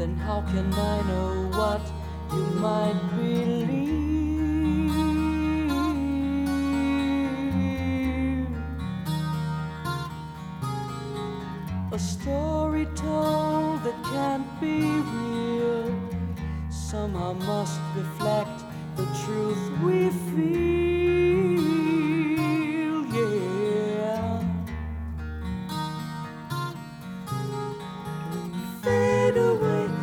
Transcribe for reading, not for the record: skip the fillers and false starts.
then how can I know what you might believe? A story told that can't be real somehow must reflect the truth we